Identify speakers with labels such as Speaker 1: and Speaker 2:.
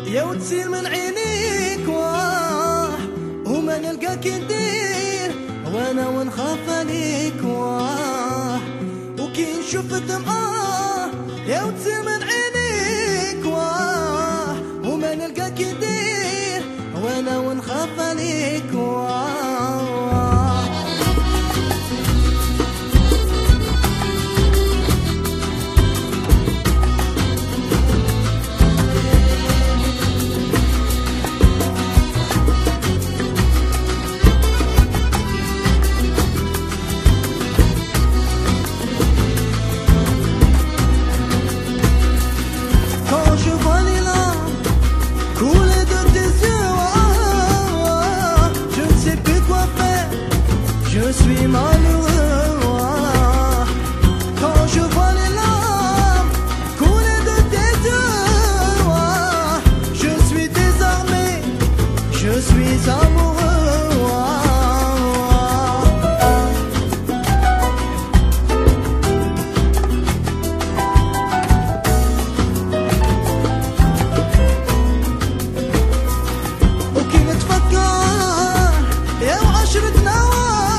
Speaker 1: يا وتسير من عينيك واه وما نلقاك ندير وانا ونخاف عليك واه وكي نشوف الدمعة يا وتسير من عينيك واه وما نلقاك ندير وانا ونخاف عليك واه Je suis malheureux quand je vois les larmes couler de tes yeux. Je suis désarmé, je suis amoureux. وكي نتفكر يا وعشرتنا